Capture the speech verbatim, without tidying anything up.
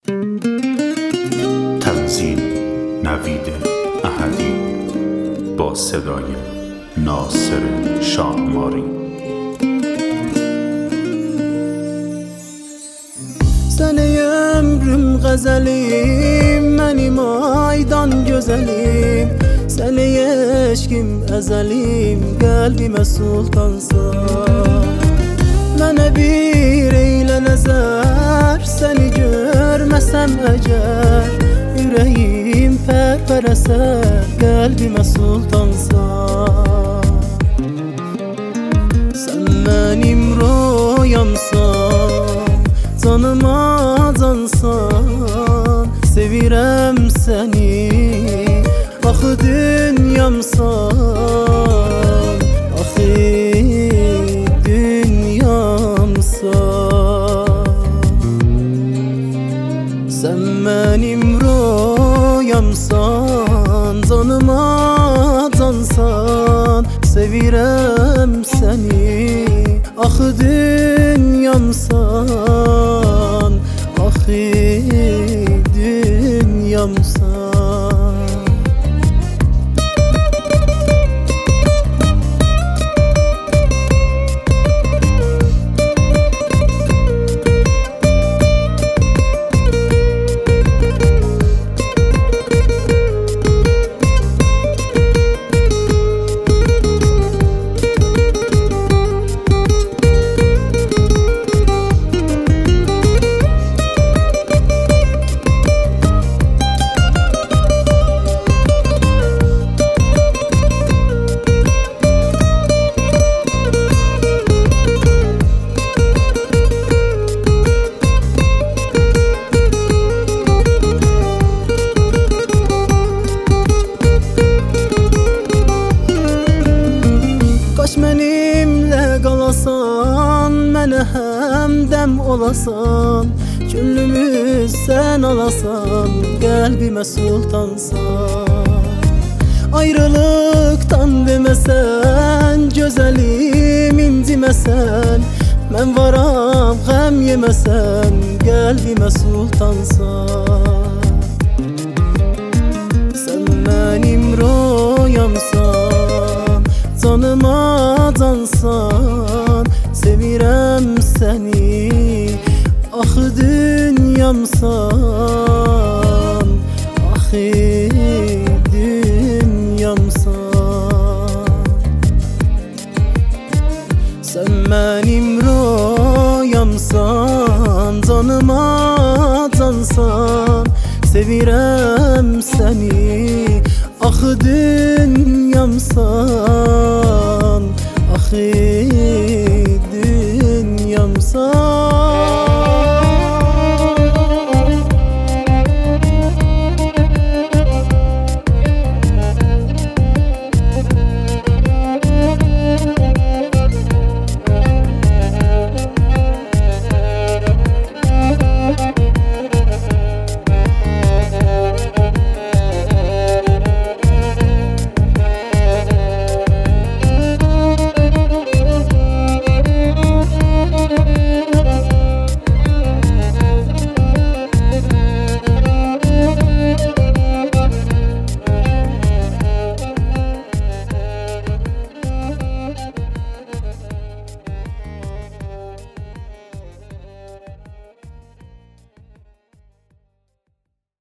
تنظیم نوید احدی با صدای ناصر شاهماری. Sen ey ömrüm gazelim, benim aydan güzelim. Sen ey eşkim ezelim, kalbime sultansan. Mene bir eyle nezer, seni görmesem eğer. Yüreğim perper eser, kalbime sultansan. Sen benim rüyamsan, canıma cansan. Sevirem seni, ahı dünyamsan. Ahı dünyamsan. Sen benim rüyamsan, canıma cansan. Sevirem seni, ahı dünyamsan. Ahı dünyamsan. Benimle kalasan, mene hemdem olasan. Gönlümü sen alasan, kalbime sultansan. Ayrılıktan demesen, güzelim incimesen. Ben varam gam yemesen, kalbime sultansan. Sen benim rüyamsan, canıma cansan. Sevirem seni, ahı dünyamsan. Ahı dünyamsan. Sen benim rüyamsan, canıma cansan. Sevirem seni, ahı dünyamsan. Ahı